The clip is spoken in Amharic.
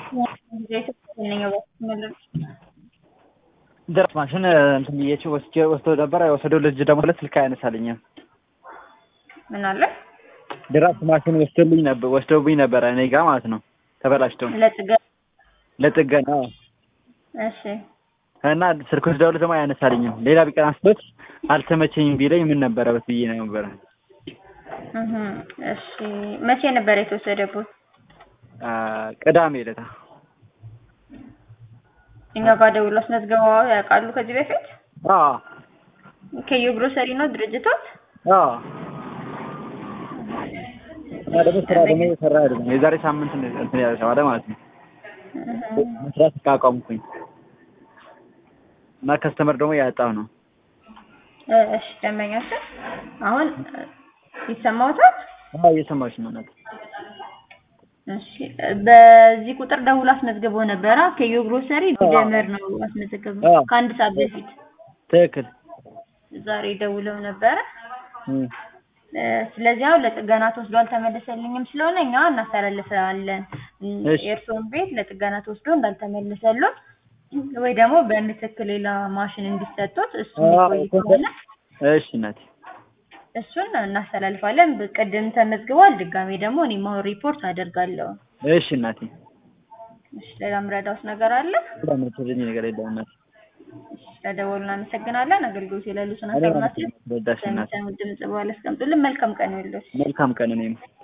ድራፍት ማሽን እንትን ብዬሽ ወስዶ ነበር። የወሰደው ልጅ ደግሞ ስልክ አያነሳልኝም። ምን አለ? ድራፍት ማሽን ወስዶብኝ ነበር እኔ ጋር ማለት ነው። ተበላሽቶ ለጥገና እሺ። እና ስልክ ወስደው ደግሞ አያነሳልኝም። ሌላ ቢቀር አንስቶት አልተመቸኝም ቢለኝ ምን ነበረበት ብዬ ነበር። እሺ። መቼ ነበር የተወሰደበት? ቅዳሜ ዕለት። እኛ ጋር ደውሎ አስመዝግበው ያውቃሉ ከዚህ በፊት? አዎ። ከዩ ግሮሰሪ ነው ድርጅቶት? አዎ። እና ደግሞ ስራ ደግሞ የሰራ አይደለም። የዛሬ ሳምንት እንትን ያለው ማለት ነው። መስራት ካቆምኩኝ እና ከስተመር ደግሞ ያጣው ነው። እሺ። ደንበኛችን አሁን ይሰማዎታል? አዎ እየሰማሁሽ ነው እናት። እሺ። በዚህ ቁጥር ደውሎ አስመዝግበው ነበር። ከዩ ግሮሰሪ ጀመር ነው አስመዝግበው ከአንድ ሰዓት በፊት። ትክክል። ዛሬ ደውለው ነበር። ስለዚህ አሁን ለጥገና ተወስዶ አልተመለሰልኝም ስለሆነ እኛ እናስተላልፋለን። የእርስዎን ቤት ለጥገና ተወስዶ እንዳልተመለሰልዎት ወይ ደግሞ በምትክ ሌላ ማሽን እንዲሰጡት እሱ ይቆይ ከሆነ እሺ እናቴ እሱን እናስተላልፋለን። በቀደም ተመዝግቧል። ድጋሜ ደግሞ እኔም አሁን ሪፖርት አደርጋለሁ። እሺ እናቴ። እሺ። ሌላ ምረዳውስ ነገር አለ? ለምትልኝ ነገር የለም እናቴ። እሺ። ተደውሉ። እናመሰግናለን። አገልግሎት ይላሉ ስናስተናግድ ድምጽ በኋላ አስቀምጡልን። መልካም ቀን ይሁንልዎት። መልካም ቀን እኔም